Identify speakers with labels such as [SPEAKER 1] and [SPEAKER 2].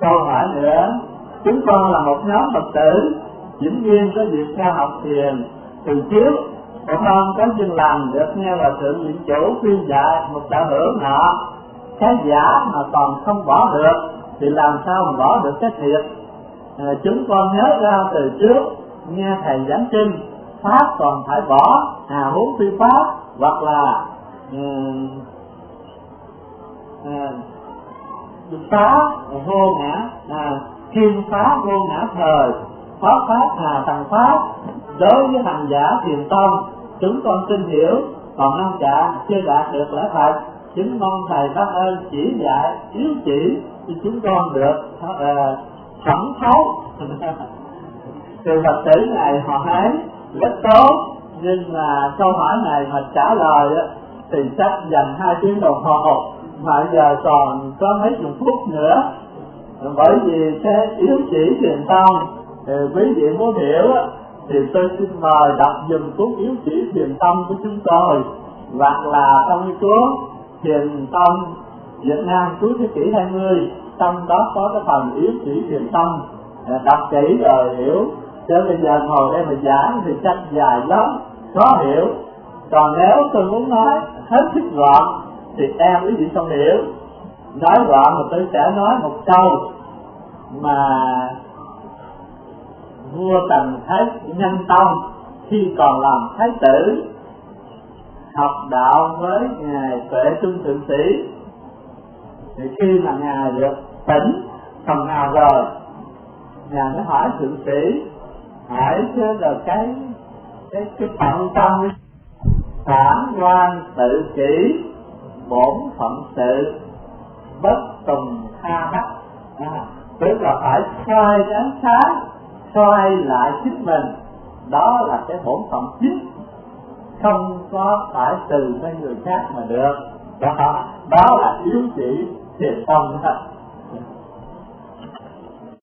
[SPEAKER 1] câu hỏi nữa, chúng con là một nhóm Phật tử vĩnh viên có việc theo học thiền từ trước. Một hôm có duyên lành được nghe Hòa thượng Viện Chủ khuyên dạy một đạo hữu nọ: cái giả mà còn không bỏ được thì làm sao mà bỏ được cái thiệt. Chúng con nhớ ra từ trước nghe thầy giảng kinh, pháp còn phải bỏ, huống phi pháp, hoặc là phá vô ngã, thiên phá vô ngã thời, pháp pháp thành pháp. Đối với hành giả thiền tông, chúng con tin hiểu, còn năm cạn chưa đạt được lẽ thật. Chính mong thầy bác ơn chỉ dạy yếu chỉ thì chúng con được thẩm thấu. Thì Phật tử này họ ấy rất tốt, nhưng mà câu hỏi này mà trả lời thì chắc dành 2 tiếng đồng hồ, mà giờ còn có mấy chục phút nữa. Bởi vì cái yếu chỉ thiền tông, quý vị muốn hiểu thì tôi xin mời đọc dùm cuốn yếu chỉ thiền tông của chúng tôi, hoặc là trong cái cuốn Thiền tông Việt Nam cuối thế kỷ 20, trong đó có cái phần yếu chỉ thiền tông, đọc kỹ rồi hiểu. Chứ bây giờ ngồi đây mà giảng thì chắc dài lắm, khó hiểu. Còn nếu tôi muốn nói hết sức gọn thì em quý vị không hiểu. Nói gọn mà tôi sẽ nói một câu mà vua Tần Thái Nhân Tông khi còn làm thái tử học đạo với ngài Tuệ Trung Thượng Sĩ, thì khi mà ngài được tỉnh phần nào rồi, ngài mới hỏi thượng sĩ: hỏi chứ là cái phận tâm phản quan tự kỷ, bổn phận sự bất tùng tha đắc. Tức là phải soi cái ánh sáng, soi lại chính mình, đó là cái bổn phận chính, không có phải từ cái người khác mà được. Đó là yếu chỉ thiền tông.